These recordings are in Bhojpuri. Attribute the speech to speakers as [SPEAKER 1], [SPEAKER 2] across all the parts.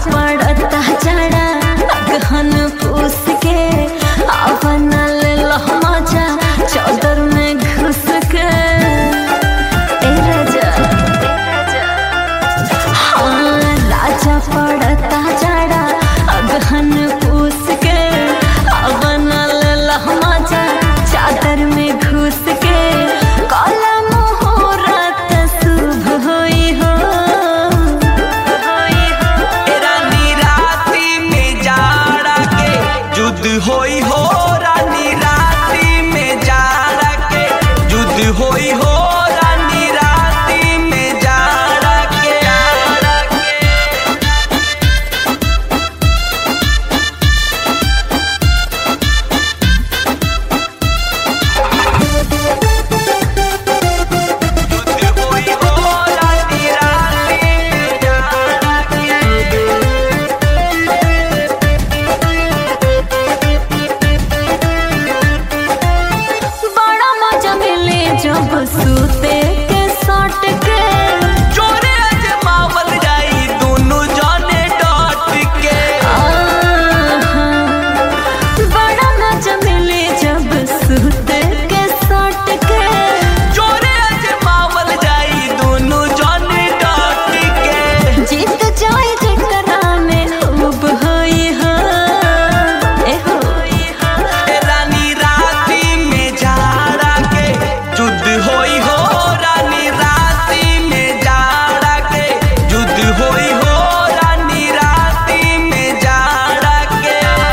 [SPEAKER 1] पड़ता चढ़ा अगहन पूस के अपना ले मजा चौदर में घुस के राजा हाँ राजा पड़ता चढ़ा अगहन पूस के अपना ले मजा चादर में घुस के काला मुहूर्त शुभ होई हो
[SPEAKER 2] होई हो रानी राती में जाड़ा के युद्ध होई हो रानी राती में जाड़ा के युद्ध होई हो रानी राती में जाड़ा के
[SPEAKER 1] जब सूते के सट के
[SPEAKER 2] चोरे अजमावल जाई दोनों जाने डट के
[SPEAKER 1] बड़ा मजा मिले जब सूते के सट के
[SPEAKER 2] चोरे अजमावल जाई दोनों जाने डट के
[SPEAKER 1] जीत जाए जकरा में खूब होई हो
[SPEAKER 2] रानी राती में जाड़ा के युद्ध होई हो रानी राती में जाड़ा के युद्ध होई हो रानी राती में जाड़ा के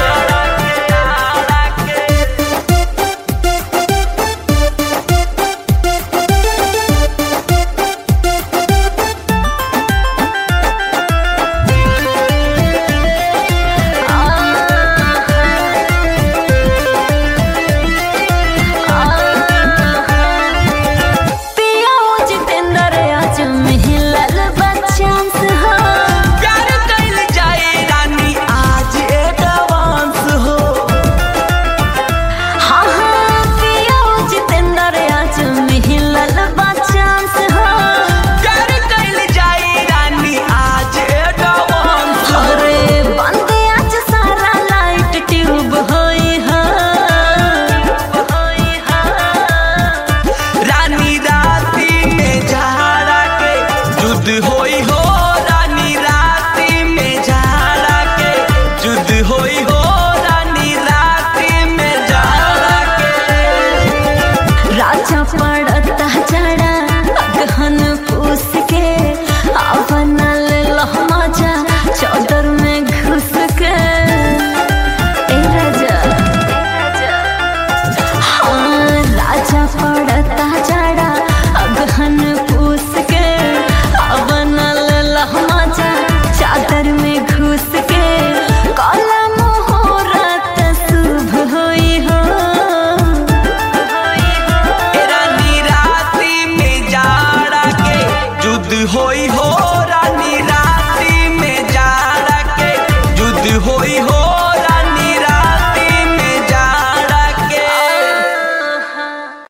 [SPEAKER 2] होई हो रानी राती में जाड़ा के युद्ध होई हो रानी राती में जाड़ा के
[SPEAKER 1] राजा पड़ता चढ़ा